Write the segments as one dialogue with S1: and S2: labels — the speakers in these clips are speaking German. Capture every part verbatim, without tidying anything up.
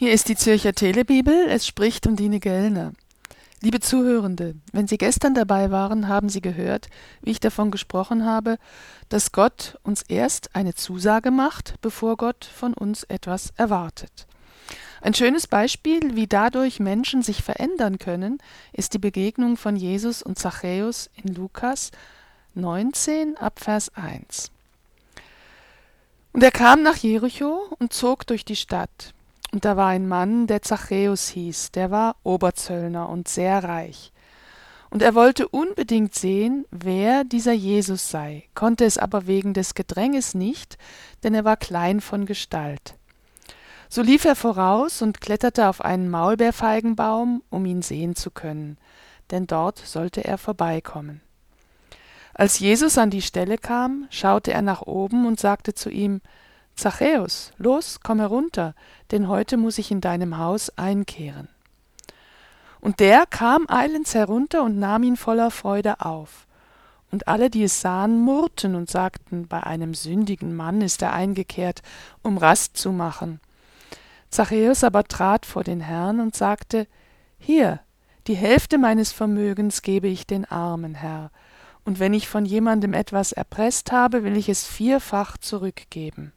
S1: Hier ist die Zürcher Telebibel, es spricht Undine Gellner. Liebe Zuhörende, wenn Sie gestern dabei waren, haben Sie gehört, wie ich davon gesprochen habe, dass Gott uns erst eine Zusage macht, bevor Gott von uns etwas erwartet. Ein schönes Beispiel, wie dadurch Menschen sich verändern können, ist die Begegnung von Jesus und Zachäus in Lukas neunzehn ab Vers eins. Und er kam nach Jericho und zog durch die Stadt. Und da war ein Mann, der Zachäus hieß, der war Oberzöllner und sehr reich. Und er wollte unbedingt sehen, wer dieser Jesus sei, konnte es aber wegen des Gedränges nicht, denn er war klein von Gestalt. So lief er voraus und kletterte auf einen Maulbeerfeigenbaum, um ihn sehen zu können, denn dort sollte er vorbeikommen. Als Jesus an die Stelle kam, schaute er nach oben und sagte zu ihm: »Zachäus, los, komm herunter, denn heute muß ich in deinem Haus einkehren.« Und der kam eilends herunter und nahm ihn voller Freude auf. Und alle, die es sahen, murrten und sagten: »Bei einem sündigen Mann ist er eingekehrt, um Rast zu machen.« Zachäus aber trat vor den Herrn und sagte: »Hier, die Hälfte meines Vermögens gebe ich den Armen, Herr, und wenn ich von jemandem etwas erpresst habe, will ich es vierfach zurückgeben.«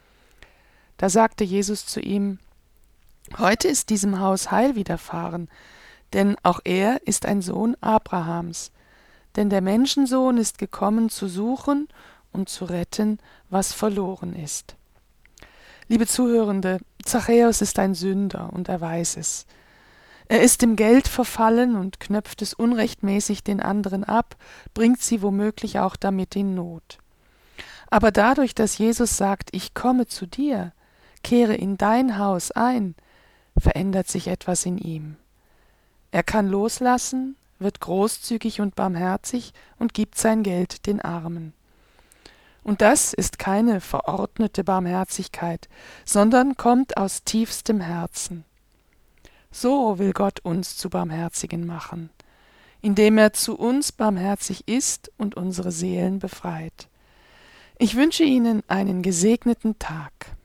S1: Da sagte Jesus zu ihm: »Heute ist diesem Haus Heil widerfahren, denn auch er ist ein Sohn Abrahams. Denn der Menschensohn ist gekommen, zu suchen und zu retten, was verloren ist.« Liebe Zuhörende, Zachäus ist ein Sünder und er weiß es. Er ist dem Geld verfallen und knöpft es unrechtmäßig den anderen ab, bringt sie womöglich auch damit in Not. Aber dadurch, dass Jesus sagt: »Ich komme zu dir, kehre in dein Haus ein«, verändert sich etwas in ihm. Er kann loslassen, wird großzügig und barmherzig und gibt sein Geld den Armen. Und das ist keine verordnete Barmherzigkeit, sondern kommt aus tiefstem Herzen. So will Gott uns zu Barmherzigen machen, indem er zu uns barmherzig ist und unsere Seelen befreit. Ich wünsche Ihnen einen gesegneten Tag.